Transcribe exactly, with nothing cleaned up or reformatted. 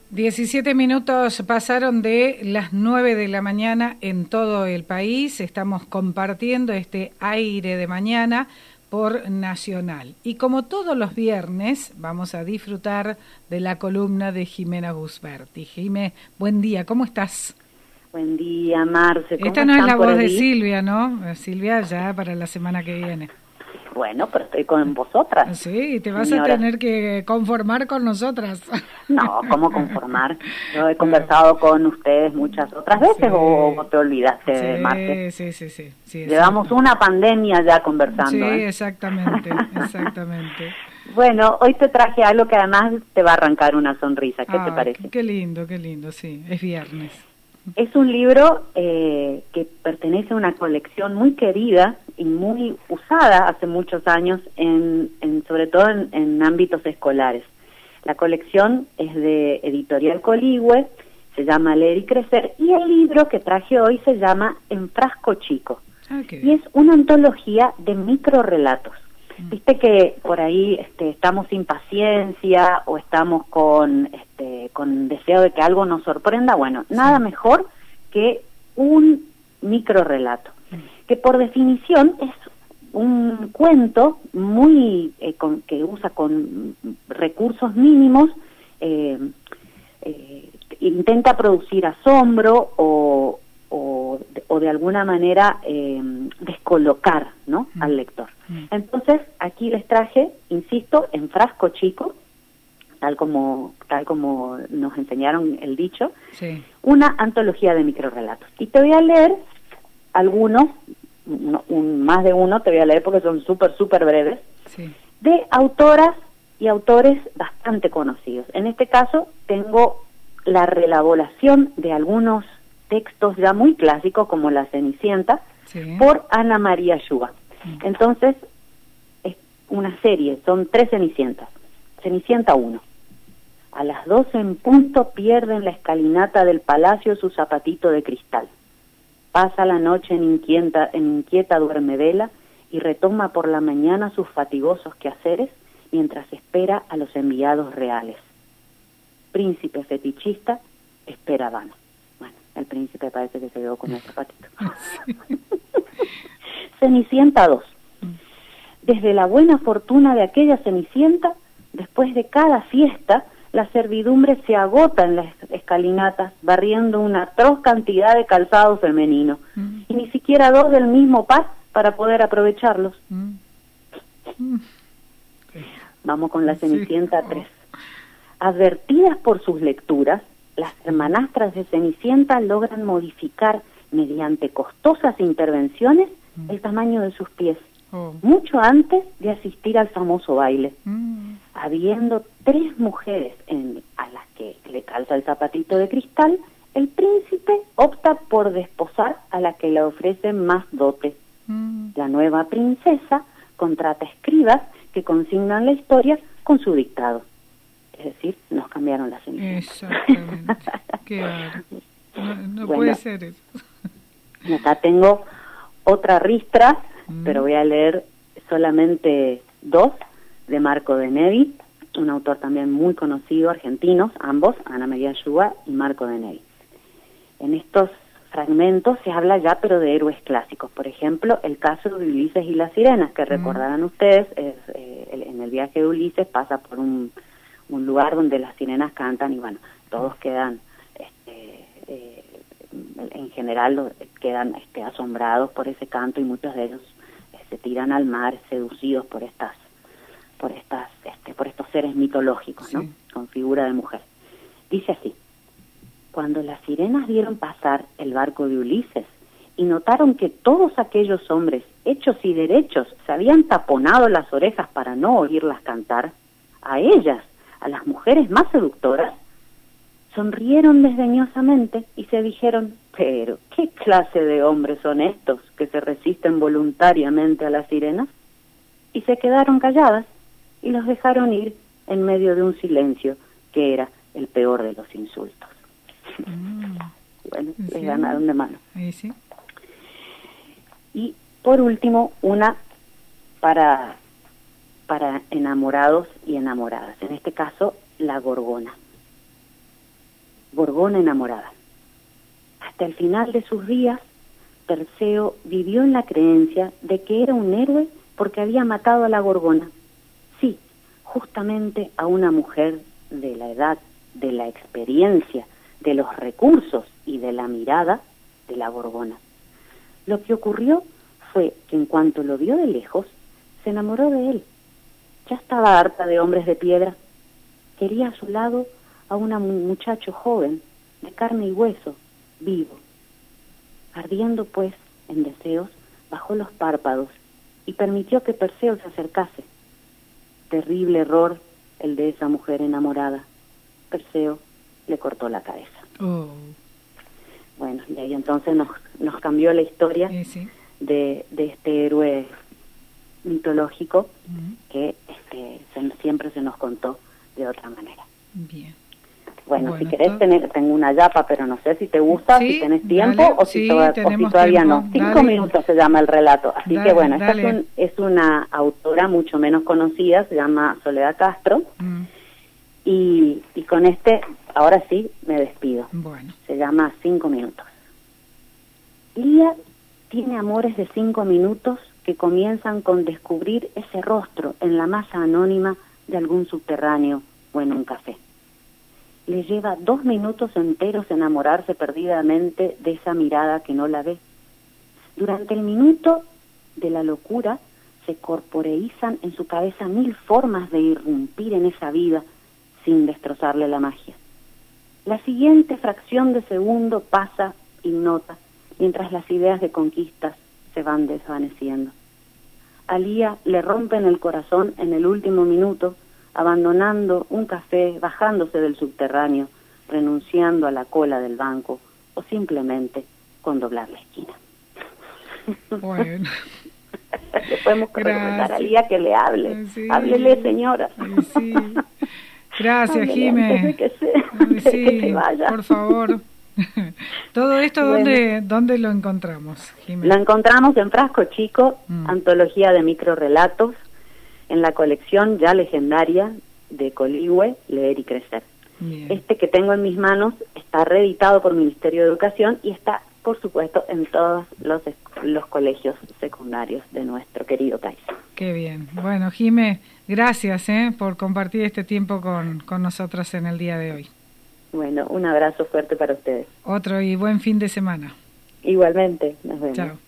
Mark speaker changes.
Speaker 1: diecisiete minutos pasaron de las nueve de la mañana en todo el país. Estamos compartiendo este aire de mañana por Nacional. Y como todos los viernes, vamos a disfrutar de la columna de Jimena Gusberti. Jimé, buen día, ¿cómo estás?
Speaker 2: Buen día, Marce. ¿Cómo
Speaker 1: Esta no es la voz de
Speaker 2: allí?
Speaker 1: Silvia, ¿no? Silvia ya para la semana que viene.
Speaker 2: Bueno, pero estoy con vosotras.
Speaker 1: Sí, te vas
Speaker 2: señora.
Speaker 1: a tener que conformar con nosotras.
Speaker 2: No, ¿cómo conformar? Yo he conversado con ustedes muchas otras veces, sí. o, o te olvidaste,
Speaker 1: sí,
Speaker 2: Marce.
Speaker 1: Sí, sí, sí, sí.
Speaker 2: Llevamos una pandemia ya conversando.
Speaker 1: Sí,
Speaker 2: ¿eh?
Speaker 1: exactamente, exactamente.
Speaker 2: Bueno, hoy te traje algo que además te va a arrancar una sonrisa. ¿Qué
Speaker 1: ah,
Speaker 2: te parece?
Speaker 1: Qué lindo, qué lindo, sí. Es viernes.
Speaker 2: Es un libro eh, que pertenece a una colección muy querida y muy usada hace muchos años, en, en sobre todo en, en ámbitos escolares. La colección es de Editorial Coligüe, se llama Leer y Crecer, y el libro que traje hoy se llama En Frasco Chico,
Speaker 1: okay.
Speaker 2: y es una antología de microrelatos. Mm. Viste que por ahí este, estamos sin paciencia o estamos con, este, con deseo de que algo nos sorprenda. Bueno, sí. Nada mejor que un microrelato, mm. que por definición es un cuento muy eh, con, que usa con recursos mínimos, eh, eh, intenta producir asombro o, o, o de alguna manera eh, descolocar, ¿no? Mm. al lector. Mm. Entonces aquí les traje, insisto, En Frasco Chico, tal como tal como nos enseñaron el dicho,
Speaker 1: sí.
Speaker 2: una antología de microrelatos. Y te voy a leer algunos. Un, un, más de uno, te voy a leer porque son súper, súper breves,
Speaker 1: sí.
Speaker 2: de autoras y autores bastante conocidos. En este caso tengo la reelaboración de algunos textos ya muy clásicos, como La Cenicienta, sí. por Ana María Yuba. Mm. Entonces, es una serie, son tres Cenicientas. Cenicienta uno. A las doce en punto pierden la escalinata del palacio su zapatito de cristal. Pasa la noche en inquieta, en inquieta duermevela y retoma por la mañana sus fatigosos quehaceres mientras espera a los enviados reales. Príncipe fetichista espera vano. Bueno, el príncipe parece que se quedó con el zapatito. Sí. Cenicienta dos. Desde la buena fortuna de aquella Cenicienta, después de cada fiesta, la servidumbre se agota en las escalinatas, barriendo una atroz cantidad de calzado femenino, mm. y ni siquiera dos del mismo par para poder aprovecharlos. Mm. Mm. Vamos con la Cenicienta tres. Advertidas por sus lecturas, las hermanastras de Cenicienta logran modificar, mediante costosas intervenciones, mm. el tamaño de sus pies, oh. mucho antes de asistir al famoso baile. Mm. Habiendo tres mujeres en, a las que le calza el zapatito de cristal, el príncipe opta por desposar a la que le ofrece más dote. Mm. La nueva princesa contrata escribas que consignan la historia con su dictado. Es decir, nos cambiaron la Cenicienta.
Speaker 1: Exactamente. Qué raro. No, no bueno, puede ser eso.
Speaker 2: Acá tengo otra ristra, mm. pero voy a leer solamente dos, de Marco de Nevi, un autor también muy conocido, argentinos, ambos, Ana María Yuba y Marco de Nevi. En estos fragmentos se habla ya, pero de héroes clásicos. Por ejemplo, el caso de Ulises y las sirenas, que recordarán mm. ustedes, es, eh, el, en el viaje de Ulises pasa por un, un lugar donde las sirenas cantan y bueno, todos quedan, este, eh, en general, quedan este, asombrados por ese canto y muchos de ellos eh, se tiran al mar seducidos por estas por estas este, por estos seres mitológicos, ¿no? Sí. Con figura de mujer. Dice así: cuando las sirenas vieron pasar el barco de Ulises y notaron que todos aquellos hombres, hechos y derechos, se habían taponado las orejas para no oírlas cantar, a ellas, a las mujeres más seductoras, sonrieron desdeñosamente y se dijeron: pero, ¿qué clase de hombres son estos que se resisten voluntariamente a las sirenas? Y se quedaron calladas y los dejaron ir en medio de un silencio que era el peor de los insultos. Mm. Bueno, sí. Les ganaron de mano.
Speaker 1: Ahí sí.
Speaker 2: Y por último, una para, para enamorados y enamoradas. En este caso, La Gorgona. Gorgona enamorada. Hasta el final de sus días, Perseo vivió en la creencia de que era un héroe porque había matado a la Gorgona. Sí, justamente a una mujer de la edad, de la experiencia, de los recursos y de la mirada de la Gorgona. Lo que ocurrió fue que en cuanto lo vio de lejos, se enamoró de él. Ya estaba harta de hombres de piedra. Quería a su lado a un muchacho joven, de carne y hueso, vivo. Ardiendo, pues, en deseos, bajó los párpados y permitió que Perseo se acercase. Terrible error el de esa mujer enamorada. Perseo le cortó la cabeza.
Speaker 1: Oh.
Speaker 2: Bueno, y ahí entonces nos, nos cambió la historia
Speaker 1: sí, sí.
Speaker 2: De, de este héroe mitológico
Speaker 1: uh-huh.
Speaker 2: que este, se, siempre se nos contó de otra manera.
Speaker 1: Bien.
Speaker 2: Bueno,
Speaker 1: bueno
Speaker 2: si querés,
Speaker 1: todo...
Speaker 2: tener, tengo una yapa, pero no sé si te gusta,
Speaker 1: sí,
Speaker 2: si tenés tiempo
Speaker 1: dale,
Speaker 2: o, si
Speaker 1: sí,
Speaker 2: to- o si todavía
Speaker 1: tiempo,
Speaker 2: no. Cinco
Speaker 1: dale.
Speaker 2: minutos se llama el relato. Así
Speaker 1: Dale,
Speaker 2: que bueno, esta es,
Speaker 1: dale.
Speaker 2: un, es una autora mucho menos conocida, se llama Soledad Castro.
Speaker 1: Mm.
Speaker 2: Y, y con este, ahora sí, me despido.
Speaker 1: Bueno.
Speaker 2: Se llama Cinco minutos. Lía tiene amores de cinco minutos que comienzan con descubrir ese rostro en la masa anónima de algún subterráneo o en un café. Le lleva dos minutos enteros enamorarse perdidamente de esa mirada que no la ve. Durante el minuto de la locura se corporeizan en su cabeza mil formas de irrumpir en esa vida sin destrozarle la magia. La siguiente fracción de segundo pasa ignota, mientras las ideas de conquistas se van desvaneciendo. A Lía le rompen el corazón en el último minuto, abandonando un café, bajándose del subterráneo, renunciando a la cola del banco o simplemente con doblar la esquina.
Speaker 1: Bueno.
Speaker 2: Le podemos recomendar a Lía que le hable.
Speaker 1: Sí.
Speaker 2: Háblele, señora.
Speaker 1: Sí. Gracias,
Speaker 2: Jimé.
Speaker 1: Que se, sí, que se vaya. Por favor. Todo esto, bueno. ¿dónde, ¿dónde lo encontramos, Jimé?
Speaker 2: Lo encontramos en Frasco Chico, mm. antología de microrelatos, en la colección ya legendaria de Coligüe, Leer y Crecer.
Speaker 1: Bien.
Speaker 2: Este que tengo en mis manos está reeditado por Ministerio de Educación y está, por supuesto, en todos los, los colegios secundarios de nuestro querido país.
Speaker 1: Qué bien. Bueno, Jimé, gracias ¿eh? por compartir este tiempo con, con nosotros en el día de hoy.
Speaker 2: Bueno, un abrazo fuerte para ustedes.
Speaker 1: Otro y buen fin de semana.
Speaker 2: Igualmente, nos vemos.
Speaker 1: Chao.